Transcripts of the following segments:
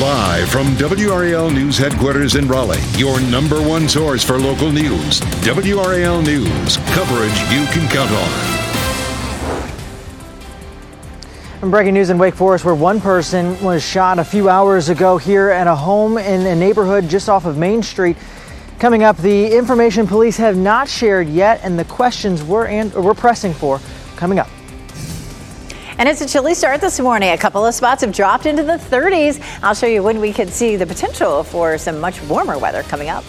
Live from WRAL News Headquarters in Raleigh, your number one source for local news. WRAL News, coverage you can count on. Breaking news in Wake Forest, where one person was shot a few hours ago here at a home in a neighborhood just off of Main Street. Coming up, the information police have not shared yet and the questions we're pressing for coming up. And it's a chilly start this morning. A couple of spots have dropped into the 30s. I'll show you when we could see the potential for some much warmer weather coming up.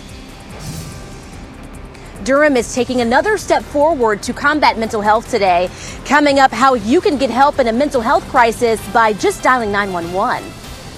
Durham is taking another step forward to combat mental health today. Coming up, how you can get help in a mental health crisis by just dialing 911.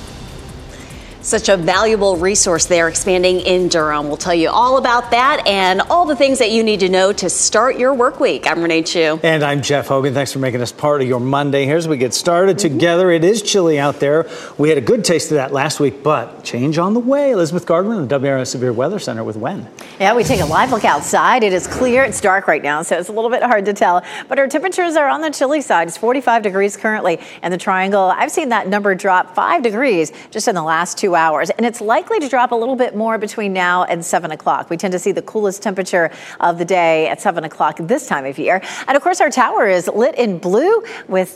Such a valuable resource there expanding in Durham. We'll tell you all about that and all the things that you need to know to start your work week. I'm Renee Chu. And I'm Jeff Hogan. Thanks for making us part of your Monday here as we get started together. It is chilly out there. We had a good taste of that last week, but change on the way. Elizabeth Gardner in the WRAL Severe Weather Center with when. Yeah, we take a live look outside. It is clear. It's dark right now, so it's a little bit hard to tell. But our temperatures are on the chilly side. It's 45 degrees currently in the Triangle. I've seen that number drop 5 degrees just in the last 2 hours. And it's likely to drop a little bit more between now and 7 o'clock. We tend to see the coolest temperature of the day at 7 o'clock this time of year. And of course, our tower is lit in blue with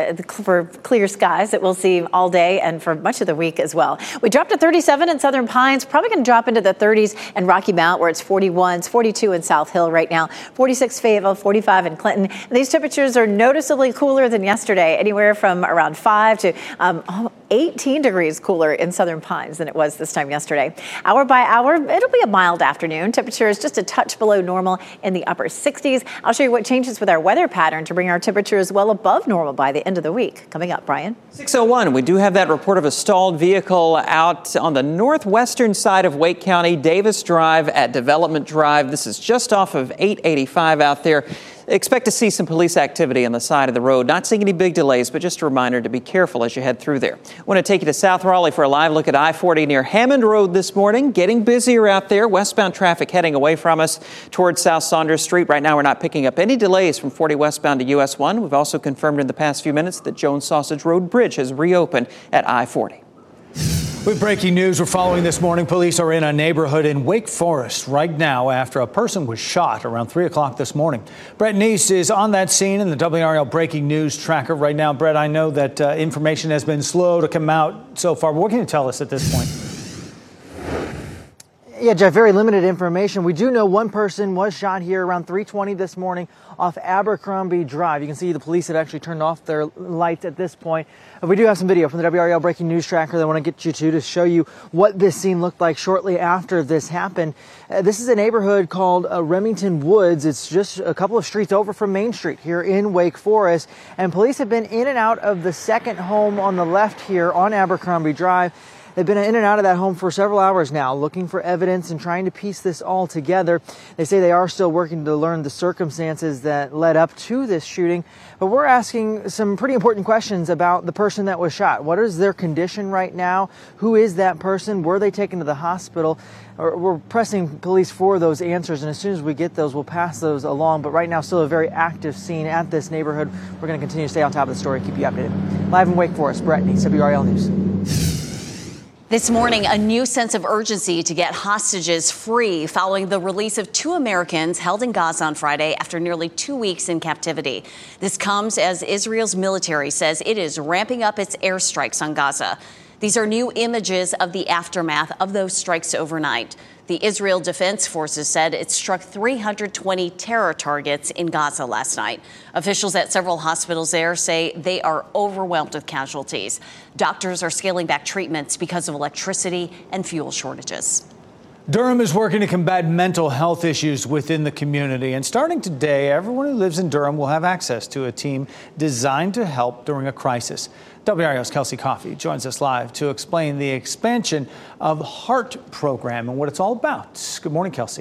for clear skies that we'll see all day and for much of the week as well. We dropped to 37 in Southern Pines, probably going to drop into the 30s in Rocky Mount where it's 41, it's 42 in South Hill right now, 46 Fayetteville, 45 in Clinton. And these temperatures are noticeably cooler than yesterday, anywhere from around 5 to 18 degrees cooler in Southern Pines than it was this time yesterday. Hour by hour, it'll be a mild afternoon. Temperature is just a touch below normal in the upper 60s. I'll show you what changes with our weather pattern to bring our temperatures well above normal by the end of the week. Coming up, Brian. 6:01, we do have that report of a stalled vehicle out on the northwestern side of Wake County, Davis Drive at Development Drive. This is just off of 885 out there. Expect to see some police activity on the side of the road. Not seeing any big delays, but just a reminder to be careful as you head through there. I want to take you to South Raleigh for a live look at I-40 near Hammond Road this morning. Getting busier out there. Westbound traffic heading away from us towards South Saunders Street. Right now, we're not picking up any delays from 40 westbound to US 1. We've also confirmed in the past few minutes that Jones Sausage Road Bridge has reopened at I-40. With breaking news we're following this morning, police are in a neighborhood in Wake Forest right now after a person was shot around 3 o'clock this morning. Brett Neese is on that scene in the WRAL breaking news tracker right now. Brett, I know that information has been slow to come out so far, but what can you tell us at this point? Yeah, Jeff, very limited information. We do know one person was shot here around 3:20 this morning off Abercrombie Drive. You can see the police had actually turned off their lights at this point. We do have some video from the WRAL breaking news tracker that I want to get you to show you what this scene looked like shortly after this happened. This is a neighborhood called Remington Woods. It's just a couple of streets over from Main Street here in Wake Forest. And police have been in and out of the second home on the left here on Abercrombie Drive. They've been in and out of that home for several hours now, looking for evidence and trying to piece this all together. They say they are still working to learn the circumstances that led up to this shooting. But we're asking some pretty important questions about the person that was shot. What is their condition right now? Who is that person? Were they taken to the hospital? We're pressing police for those answers, and as soon as we get those, we'll pass those along. But right now, still a very active scene at this neighborhood. We're going to continue to stay on top of the story and keep you updated. Live in Wake Forest, Brett Neese, WRAL News. This morning, a new sense of urgency to get hostages free following the release of 2 Americans held in Gaza on Friday after nearly 2 weeks in captivity. This comes as Israel's military says it is ramping up its airstrikes on Gaza. These are new images of the aftermath of those strikes overnight. The Israel Defense Forces said it struck 320 terror targets in Gaza last night. Officials at several hospitals there say they are overwhelmed with casualties. Doctors are scaling back treatments because of electricity and fuel shortages. Durham is working to combat mental health issues within the community. And starting today, everyone who lives in Durham will have access to a team designed to help during a crisis. WRAL's Kelsey Coffey joins us live to explain the expansion of the HEART program and what it's all about. Good morning, Kelsey.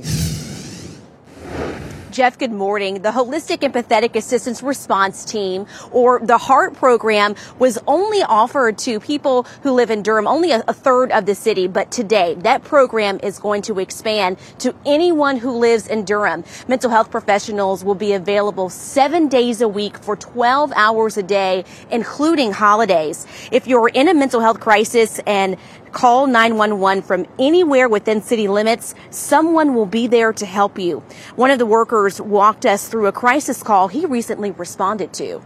Jeff, good morning. The Holistic Empathetic Assistance Response Team, or the HEART program, was only offered to people who live in Durham, only a third of the city. But today, that program is going to expand to anyone who lives in Durham. Mental health professionals will be available 7 days a week for 12 hours a day, including holidays. If you're in a mental health crisis and Call 911 from anywhere within city limits. Someone will be there to help you. One of the workers walked us through a crisis call he recently responded to.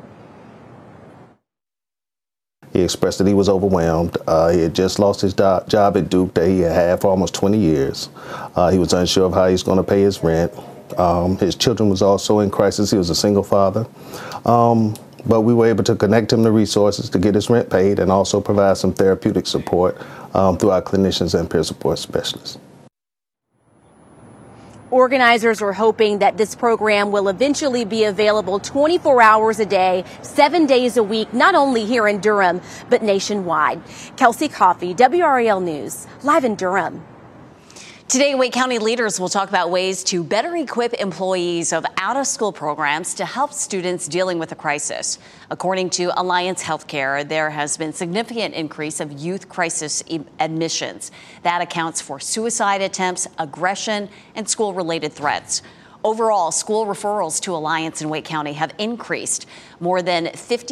He expressed that he was overwhelmed. He had just lost his job at Duke that he had had for almost 20 years. He was unsure of how he's going to pay his rent. His children was also in crisis. He was a single father. But we were able to connect him to resources to get his rent paid and also provide some therapeutic support through our clinicians and peer support specialists. Organizers are hoping that this program will eventually be available 24 hours a day, 7 days a week, not only here in Durham, but nationwide. Kelsey Coffey, WRAL News, live in Durham. Today, Wake County leaders will talk about ways to better equip employees of out-of-school programs to help students dealing with the crisis. According to Alliance Healthcare, there has been significant increase of youth crisis admissions. That accounts for suicide attempts, aggression, and school-related threats. Overall, school referrals to Alliance in Wake County have increased more than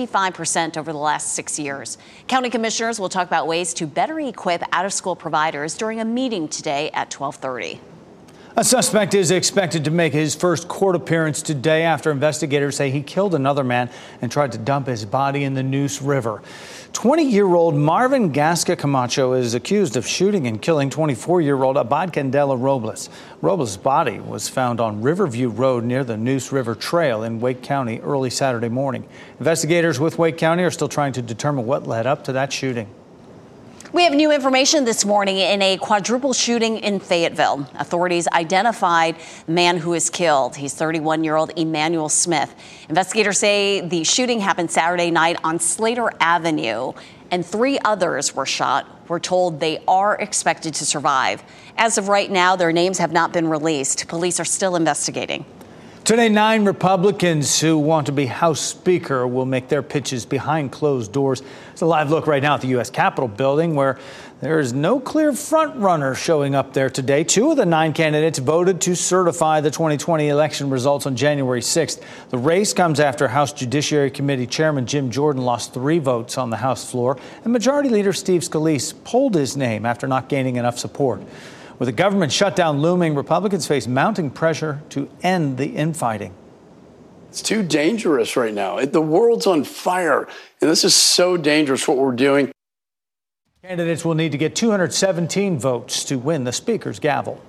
55% over the last 6 years. County commissioners will talk about ways to better equip out-of-school providers during a meeting today at 12:30. A suspect is expected to make his first court appearance today after investigators say he killed another man and tried to dump his body in the Neuse River. 20-year-old Marvin Gasca Camacho is accused of shooting and killing 24-year-old Abad Candela Robles. Robles' body was found on Riverview Road near the Neuse River Trail in Wake County early Saturday morning. Investigators with Wake County are still trying to determine what led up to that shooting. We have new information this morning in a quadruple shooting in Fayetteville. Authorities identified the man who was killed. He's 31-year-old Emmanuel Smith. Investigators say the shooting happened Saturday night on Slater Avenue, and 3 others were shot. We're told they are expected to survive. As of right now, their names have not been released. Police are still investigating. Today, 9 Republicans who want to be House Speaker will make their pitches behind closed doors. It's a live look right now at the U.S. Capitol building, where there is no clear front runner showing up there today. 2 of the 9 candidates voted to certify the 2020 election results on January 6th. The race comes after House Judiciary Committee Chairman Jim Jordan lost 3 votes on the House floor, and Majority Leader Steve Scalise pulled his name after not gaining enough support. With a government shutdown looming, Republicans face mounting pressure to end the infighting. It's too dangerous right now. The world's on fire, and this is so dangerous what we're doing. Candidates will need to get 217 votes to win the Speaker's gavel.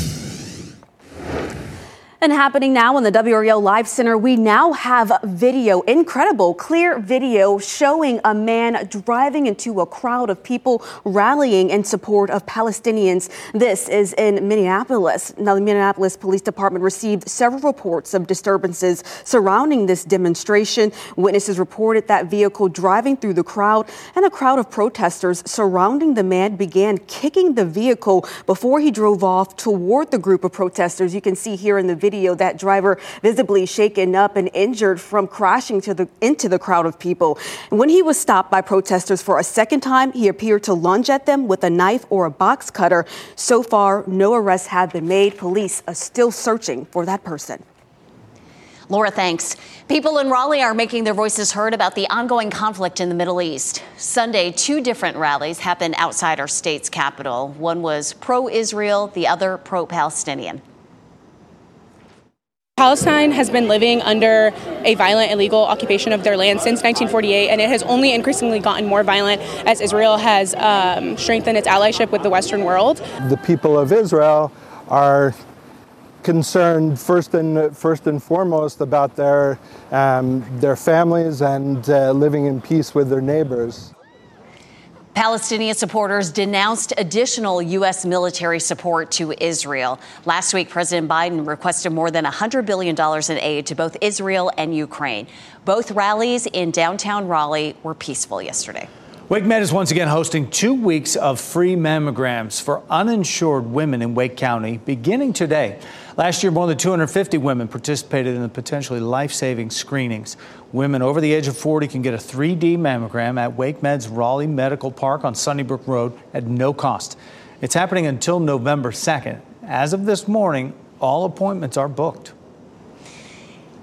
And happening now in the WRAL Live Center, we now have video, incredible, clear video showing a man driving into a crowd of people rallying in support of Palestinians. This is in Minneapolis. Now, the Minneapolis Police Department received several reports of disturbances surrounding this demonstration. Witnesses reported that vehicle driving through the crowd, and a crowd of protesters surrounding the man began kicking the vehicle before he drove off toward the group of protesters. You can see here in the video that driver visibly shaken up and injured from crashing into the crowd of people. And when he was stopped by protesters for a second time, he appeared to lunge at them with a knife or a box cutter. So far, no arrests have been made. Police are still searching for that person. Laura, thanks. People in Raleigh are making their voices heard about the ongoing conflict in the Middle East. Sunday, 2 different rallies happened outside our state's capital. One was pro-Israel, the other pro-Palestinian. Palestine has been living under a violent, illegal occupation of their land since 1948, and it has only increasingly gotten more violent as Israel has strengthened its allyship with the Western world. The people of Israel are concerned first and foremost about their families and living in peace with their neighbors. Palestinian supporters denounced additional U.S. military support to Israel. Last week, President Biden requested more than $100 billion in aid to both Israel and Ukraine. Both rallies in downtown Raleigh were peaceful yesterday. WakeMed is once again hosting 2 weeks of free mammograms for uninsured women in Wake County, beginning today. Last year, more than 250 women participated in the potentially life-saving screenings. Women over the age of 40 can get a 3D mammogram at WakeMed's Raleigh Medical Park on Sunnybrook Road at no cost. It's happening until November 2nd. As of this morning, all appointments are booked.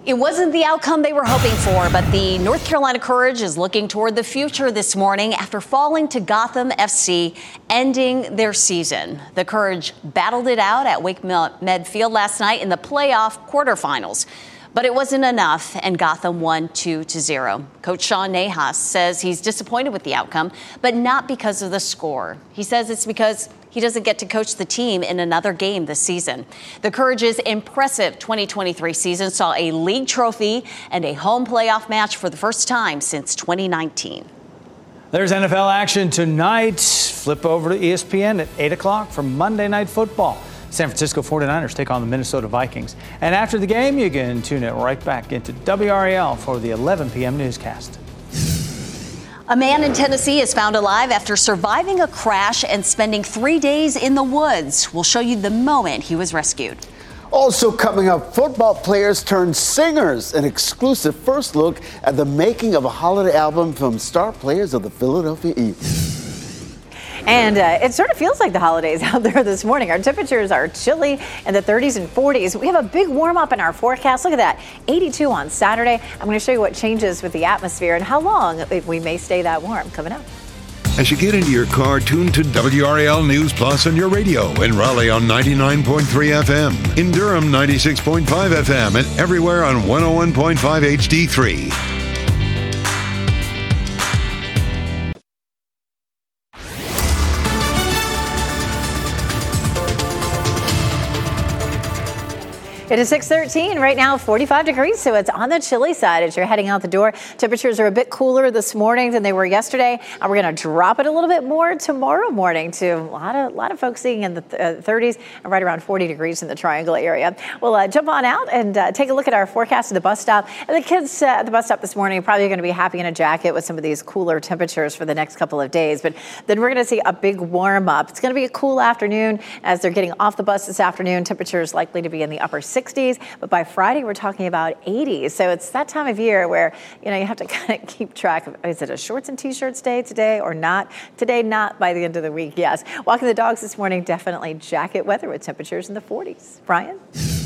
It wasn't the outcome they were hoping for, but the North Carolina Courage is looking toward the future this morning after falling to Gotham FC, ending their season. The Courage battled it out at Wake Med Field last night in the playoff quarterfinals. But it wasn't enough, and Gotham won 2-0. Coach Sean Nahas says he's disappointed with the outcome, but not because of the score. He says it's because he doesn't get to coach the team in another game this season. The Courage's impressive 2023 season saw a league trophy and a home playoff match for the first time since 2019. There's NFL action tonight. Flip over to ESPN at 8 o'clock for Monday Night Football. San Francisco 49ers take on the Minnesota Vikings. And after the game, you can tune it right back into WRAL for the 11 p.m. newscast. A man in Tennessee is found alive after surviving a crash and spending 3 days in the woods. We'll show you the moment he was rescued. Also coming up, football players turned singers. An exclusive first look at the making of a holiday album from star players of the Philadelphia Eagles. And it sort of feels like the holidays out there this morning. Our temperatures are chilly in the 30s and 40s. We have a big warm up in our forecast. Look at that, 82 on Saturday. I'm going to show you what changes with the atmosphere and how long we may stay that warm coming up. As you get into your car, tune to WRAL News Plus on your radio. In Raleigh on 99.3 FM. In Durham, 96.5 FM. And everywhere on 101.5 HD3. It is 6:13 right now, 45 degrees, so it's on the chilly side as you're heading out the door. Temperatures are a bit cooler this morning than they were yesterday, and we're going to drop it a little bit more tomorrow morning to a lot of folks seeing in the 30s and right around 40 degrees in the Triangle area. We'll jump on out and take a look at our forecast at the bus stop. And the kids at the bus stop this morning are probably going to be happy in a jacket with some of these cooler temperatures for the next couple of days. But then we're going to see a big warm up. It's going to be a cool afternoon as they're getting off the bus this afternoon. Temperatures likely to be in the upper 60s, but by Friday we're talking about 80s. So it's that time of year where you have to kind of keep track of, is it a shorts and t-shirts day today or not? Today, not. By the end of the week, yes. Walking the dogs this morning, definitely jacket weather with temperatures in the 40s. Brian?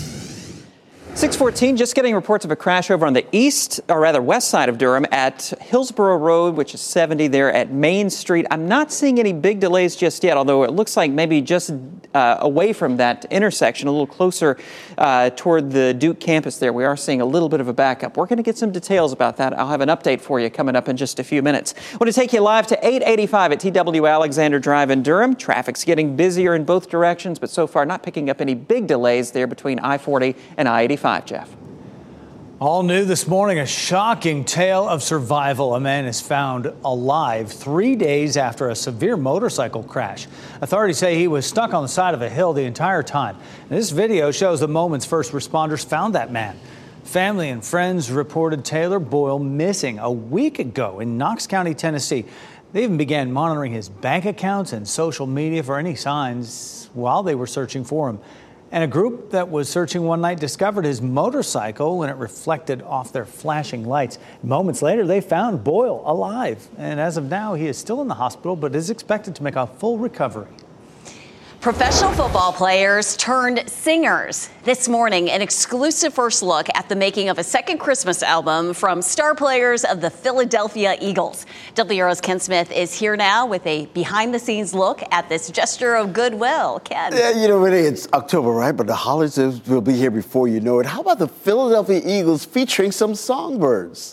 6:14, just getting reports of a crash over on the west side of Durham at Hillsborough Road, which is 70 there at Main Street. I'm not seeing any big delays just yet, although it looks like maybe just away from that intersection, a little closer toward the Duke campus there. We are seeing a little bit of a backup. We're going to get some details about that. I'll have an update for you coming up in just a few minutes. I want to take you live to 885 at TW Alexander Drive in Durham. Traffic's getting busier in both directions, but so far not picking up any big delays there between I-40 and I-85. Jeff. All new this morning, a shocking tale of survival. A man is found alive 3 days after a severe motorcycle crash. Authorities say he was stuck on the side of a hill the entire time. And this video shows the moments first responders found that man. Family and friends reported Taylor Boyle missing a week ago in Knox County, Tennessee. They even began monitoring his bank accounts and social media for any signs while they were searching for him. And a group that was searching one night discovered his motorcycle when it reflected off their flashing lights. Moments later, they found Boyle alive. And as of now, he is still in the hospital, but is expected to make a full recovery. Professional football players turned singers. This morning, an exclusive first look at the making of a second Christmas album from star players of the Philadelphia Eagles. WRO's Ken Smith is here now with a behind-the-scenes look at this gesture of goodwill. Ken. Yeah, Renee, it's October, right? But the holidays will be here before you know it. How about the Philadelphia Eagles featuring some songbirds?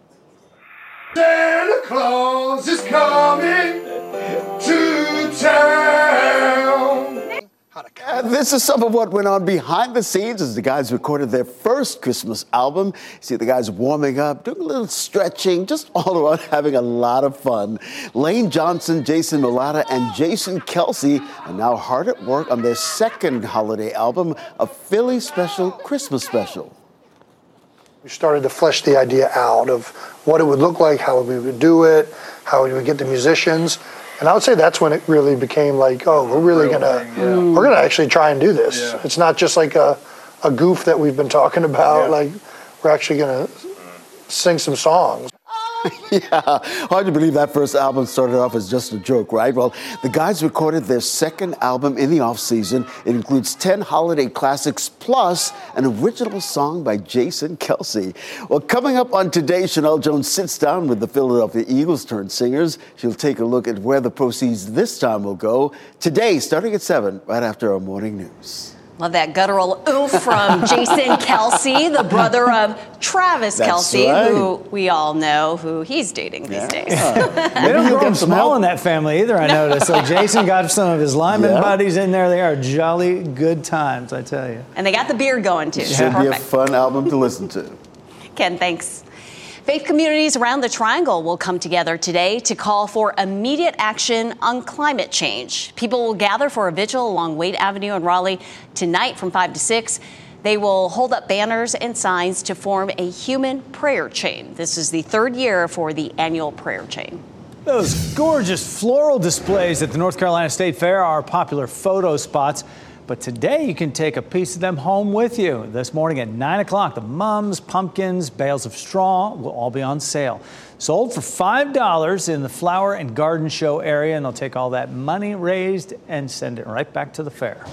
Santa Claus is coming to town. This is some of what went on behind the scenes as the guys recorded their first Christmas album. You see the guys warming up, doing a little stretching, just all around having a lot of fun. Lane Johnson, Jason Mulata, and Jason Kelsey are now hard at work on their second holiday album, a Philly Special Christmas Special. We started to flesh the idea out of what it would look like, how we would do it, how we would get the musicians. And I would say that's when it really became like, oh, we're really we're gonna actually try and do this. Yeah. It's not just like a goof that we've been talking about. Yeah. Like we're actually gonna sing some songs. Yeah, hard to believe that first album started off as just a joke, right? Well, the guys recorded their second album in the offseason. It includes 10 holiday classics plus an original song by Jason Kelce. Well, coming up on today, Chanel Jones sits down with the Philadelphia Eagles turned singers. She'll take a look at where the proceeds this time will go. Today, starting at 7, right after our morning news. Love that guttural oof from Jason Kelce, the brother of Travis Kelce, right. who we all know who he's dating these days. They don't grow small in that family either, I noticed. So Jason got some of his lineman buddies in there. They are jolly good times, I tell you. And they got the beard going, too. Should be a fun album to listen to. Ken, thanks. Faith communities around the Triangle will come together today to call for immediate action on climate change. People will gather for a vigil along Wade Avenue in Raleigh tonight from 5 to 6. They will hold up banners and signs to form a human prayer chain. This is the third year for the annual prayer chain. Those gorgeous floral displays at the North Carolina State Fair are popular photo spots. But today you can take a piece of them home with you. This morning at 9 o'clock, the mums, pumpkins, bales of straw will all be on sale. Sold for $5 in the Flower and Garden Show area, and they'll take all that money raised and send it right back to the fair.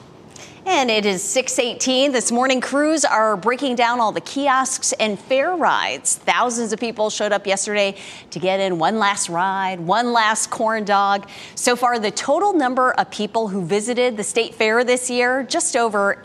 And it is 6:18. This morning, crews are breaking down all the kiosks and fair rides. Thousands of people showed up yesterday to get in one last ride, one last corn dog. So far, the total number of people who visited the state fair this year, just over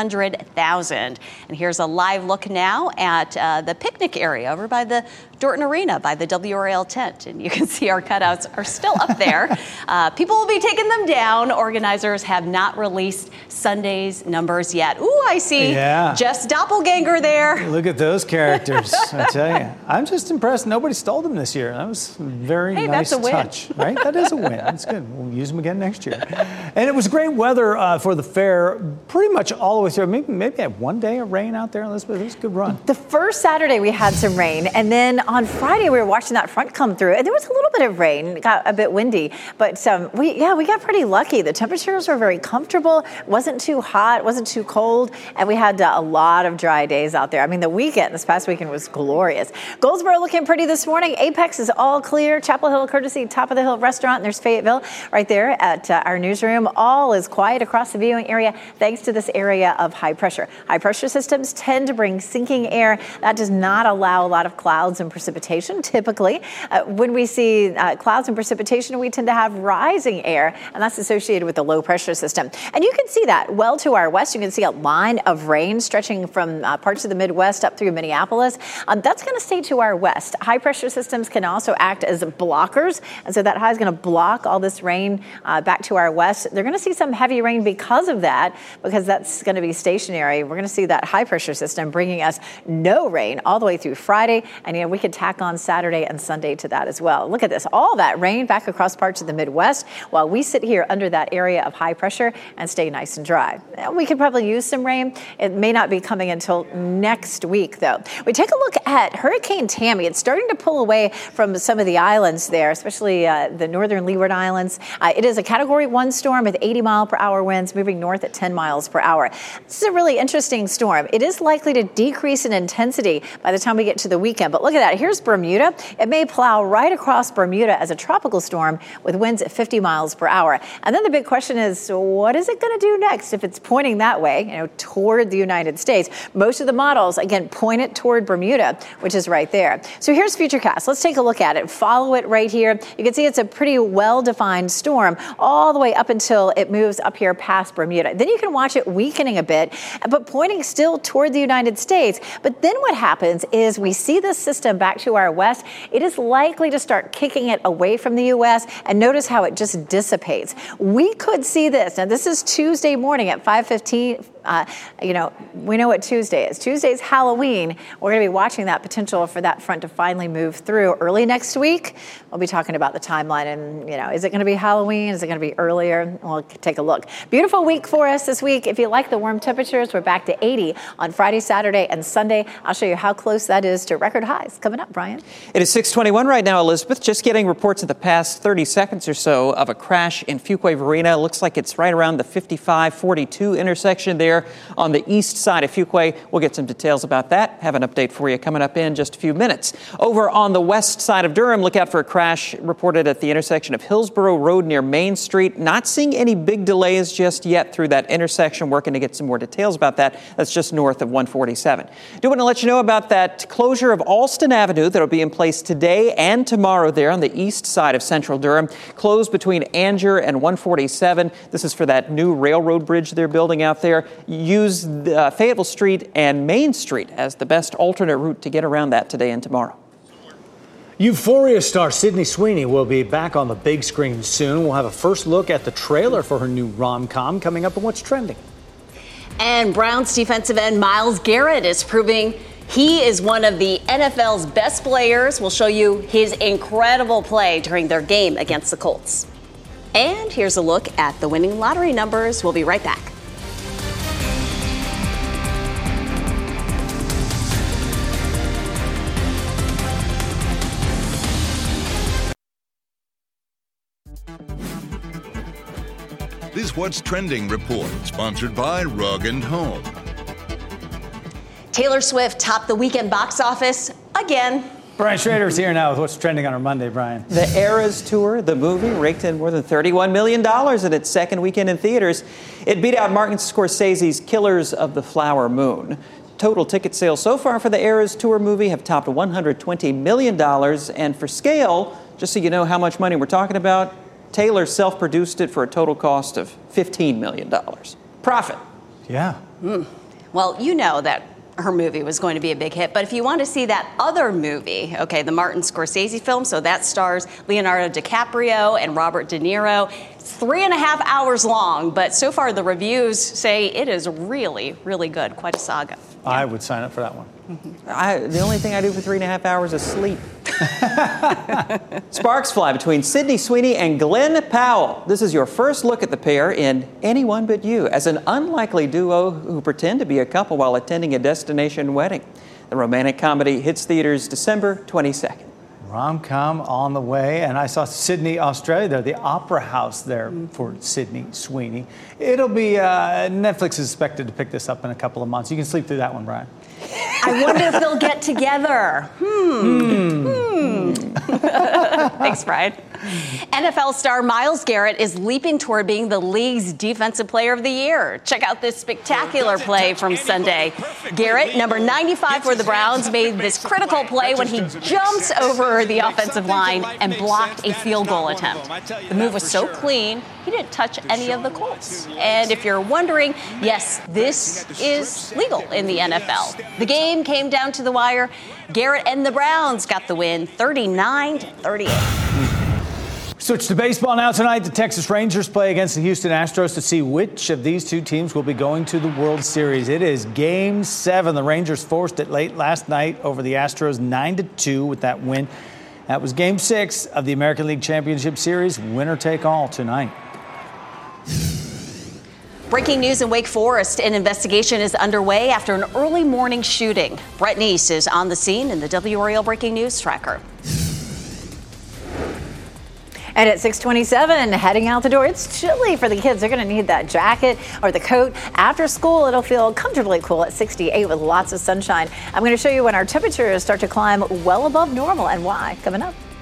800,000. And here's a live look now at the picnic area over by the Dorton Arena, by the WRAL tent. And you can see our cutouts are still up there. People will be taking them down. Organizers have not released Sunday's numbers yet. Ooh, I see Jeff's doppelganger there. Look at those characters, I tell you. I'm just impressed nobody stole them this year. That was a very nice touch. Right? That is a win. That's good. We'll use them again next year. And it was great weather for the fair pretty much all the way through. Maybe had one day of rain out there, Elizabeth. It was a good run. The first Saturday we had some rain, and then on Friday we were watching that front come through, and there was a little bit of rain. It got a bit windy, but we got pretty lucky. The temperatures were very comfortable. It wasn't too hot, it wasn't too cold, and we had a lot of dry days out there. I mean, this past weekend was glorious. Goldsboro looking pretty this morning. Apex is all clear. Chapel Hill, courtesy Top of the Hill Restaurant, and there's Fayetteville right there at our newsroom. All is quiet across the viewing area thanks to this area of high pressure. High pressure systems tend to bring sinking air. That does not allow a lot of clouds and precipitation typically. When we see clouds and precipitation, we tend to have rising air, and that's associated with the low pressure system. And you can see that well to our west. You can see a line of rain stretching from parts of the Midwest up through Minneapolis. That's going to stay to our west. High pressure systems can also act as blockers, and so that high is going to block all this rain back to our west. They're going to see some heavy rain because of that, because that's going to be stationary. We're going to see that high pressure system bringing us no rain all the way through Friday, and we could tack on Saturday and Sunday to that as well. Look at this, all that rain back across parts of the Midwest while we sit here under that area of high pressure and stay nice and dry. We could probably use some rain. It may not be coming until next week, though. We take a look at Hurricane Tammy. It's starting to pull away from some of the islands there, especially the northern Leeward Islands. It is a Category 1 storm with 80-mile-per-hour winds moving north at 10 miles per hour. This is a really interesting storm. It is likely to decrease in intensity by the time we get to the weekend. But look at that. Here's Bermuda. It may plow right across Bermuda as a tropical storm with winds at 50 miles per hour. And then the big question is, what is it going to do next if it's pointing that way, toward the United States? Most of the models, again, point it toward Bermuda, which is right there. So here's Futurecast. Let's take a look at it. Follow it right here. You can see it's a pretty well-defined storm all the way up until it moves up here past Bermuda. Then you can watch it weakening a bit, but pointing still toward the United States. But then what happens is we see this system back to our west. It is likely to start kicking it away from the U.S., and notice how it just dissipates. We could see this. Now, this is Tuesday morning at 5:15. We know what Tuesday is. Tuesday's Halloween. We're going to be watching that potential for that front to finally move through early next week. We'll be talking about the timeline and, is it going to be Halloween? Is it going to be earlier? We'll take a look. Beautiful week for us this week. If you like the warm temperatures, we're back to 80 on Friday, Saturday, and Sunday. I'll show you how close that is to record highs. Coming up, Brian. It is 6:21 right now, Elizabeth. Just getting reports in the past 30 seconds or so of a crash in Fuquay-Varina. Looks like it's right around the 55-42 intersection there. there on the east side of Fuquay. We'll get some details about that. Have an update for you coming up in just a few minutes. Over on the west side of Durham, look out for a crash reported at the intersection of Hillsborough Road near Main Street. Not seeing any big delays just yet through that intersection. Working to get some more details about that. That's just north of 147. Do want to let you know about that closure of Alston Avenue that will be in place today and tomorrow there on the east side of central Durham. Closed between Anger and 147. This is for that new railroad bridge they're building out there. Use Fayetteville Street and Main Street as the best alternate route to get around that today and tomorrow. Euphoria star Sydney Sweeney will be back on the big screen soon. We'll have a first look at the trailer for her new rom-com coming up on What's Trending. And Browns defensive end Myles Garrett is proving he is one of the NFL's best players. We'll show you his incredible play during their game against the Colts. And here's a look at the winning lottery numbers. We'll be right back. This What's Trending report, sponsored by Rug & Home. Taylor Swift topped the weekend box office again. Brian Schrader is here now with What's Trending on our Monday, Brian. The Eras Tour, the movie, raked in more than $31 million in its second weekend in theaters. It beat out Martin Scorsese's Killers of the Flower Moon. Total ticket sales so far for the Eras Tour movie have topped $120 million. And for scale, just so you know how much money we're talking about, Taylor self-produced it for a total cost of $15 million. Profit. Yeah. Well, you know that her movie was going to be a big hit. But if you want to see that other movie, okay, the Martin Scorsese film, so that stars Leonardo DiCaprio and Robert De Niro. It's 3.5 hours long, but so far the reviews say it is really, really good. Quite a saga. Yeah. I would sign up for that one. The only thing I do for 3.5 hours is sleep. Sparks fly between Sydney Sweeney and Glenn Powell. This is your first look at the pair in Anyone But You, as an unlikely duo who pretend to be a couple while attending a destination wedding. The romantic comedy hits theaters December 22nd. Rom-com on the way, and I saw Sydney, Australia there, the Opera House there for Sydney Sweeney. It'll be, Netflix is expected to pick this up in a couple of months. You can sleep through that one, Brian. I wonder if they'll get together. Thanks, Brian. NFL star Myles Garrett is leaping toward being the league's Defensive Player of the Year. Check out this spectacular play from Sunday. Garrett, number 95 for the Browns, made this critical play when he jumps over the offensive line and blocked a field goal attempt. The move was so clean, he didn't touch any of the Colts. And if you're wondering, yes, this is legal in the NFL. The game came down to the wire. Garrett and the Browns got the win, 39-38. Switch to baseball now tonight. The Texas Rangers play against the Houston Astros to see which of these two teams will be going to the World Series. It is Game 7. The Rangers forced it late last night over the Astros 9-2 with that win. That was Game 6 of the American League Championship Series. Winner take all tonight. Breaking news in Wake Forest. An investigation is underway after an early morning shooting. Brett Neese is on the scene in the WRAL Breaking News Tracker. And at 6:27, heading out the door, it's chilly for the kids. They're going to need that jacket or the coat. After school, it'll feel comfortably cool at 68 with lots of sunshine. I'm going to show you when our temperatures start to climb well above normal and why, coming up.